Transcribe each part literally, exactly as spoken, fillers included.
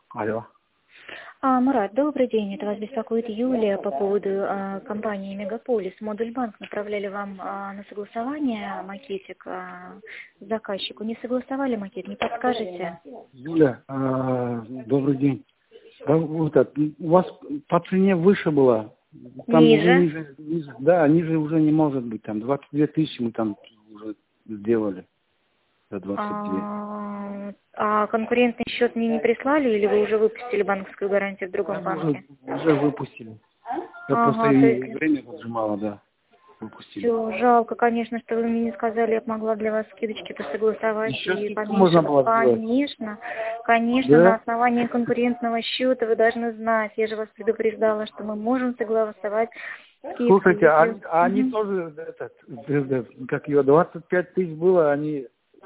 Алло. А, Мурат, добрый день. Это вас беспокоит Юлия по поводу а, компании Мегаполис. Модуль банк направляли вам а, на согласование макетик а, заказчику. Не согласовали макет, не подскажете? Юля, а, добрый день. Да, вот это, у вас по цене выше было. Там уже Ниже. ниже, ниже. Да, ниже уже не может быть. Там двадцать две тысячи мы там уже сделали. За двадцать две. А, а конкурентный счет мне не прислали или вы уже выпустили банковскую гарантию в другом Да, мы уже, банке? уже выпустили. Я просто Ага, то и есть время поджимала, да. Выпустили. все, жалко, конечно, что вы мне не сказали, я бы могла для вас скидочки посогласовать Еще и скидку поменьше. можно было сделать. Конечно, конечно, на Да? основании конкурентного счета вы должны знать, я же вас предупреждала, что мы можем согласовать скидку, Слушайте, а если... они, а они Мгм. тоже, этот, э, как ее, двадцать пять тысяч было, они,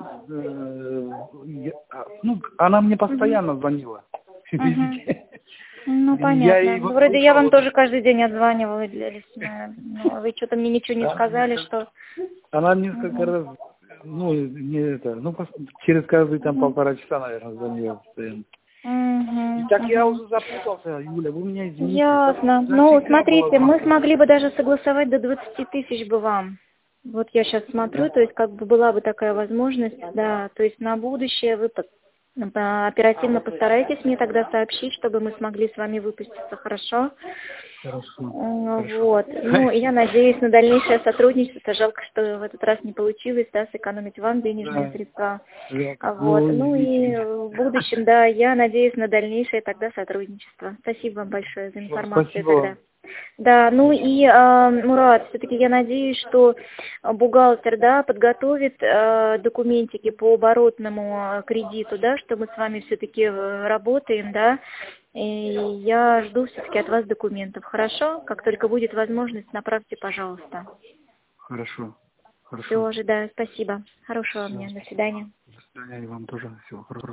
э, я- а, ну, она мне Мгм. постоянно звонила. Мгм. Видите? Ну, Я понятно. ей Ну, вы- вроде я вышел вам вот, тоже каждый день отзванивала, для, лесная, но вы что-то мне ничего не она сказали, несколько, что... она несколько Мгм. раз, ну, не это, ну, пос- через каждые там Мгм. полтора часа, наверное, звонила постоянно. И Мгм. так я Мгм. уже запутался, Юля, вы меня извините, за- Ясно. Ну, зачем я было смотрите, мы звонить? смогли бы даже согласовать до двадцати тысяч бы вам. Вот я сейчас смотрю, Да? то есть как бы была бы такая возможность, да, то есть на будущее вы по- по- оперативно постарайтесь мне тогда сообщить, чтобы мы смогли с вами выпуститься, хорошо? Хорошо, М, хорошо. Вот. Ну, и я надеюсь на дальнейшее сотрудничество. Жалко, что в этот раз не получилось, да, сэкономить вам денежные Да, средства. жалко. А Вот. Ну, Ну извините и меня. в будущем, да, я надеюсь на дальнейшее тогда сотрудничество. Спасибо вам большое за Всё, информацию спасибо тогда. вам. Да, ну Спасибо. и, э, Мурат, все-таки я надеюсь, что э, бухгалтер, да, подготовит э, документики по оборотному э, кредиту, да, что мы с вами все-таки работаем, да, и я жду все-таки от вас документов, хорошо? Как только будет возможность, направьте, пожалуйста. Хорошо. Все, Хорошо. ожидаю, спасибо. Хорошего Все, дня, до спасибо. свидания. До свидания, и вам тоже всего хорошего.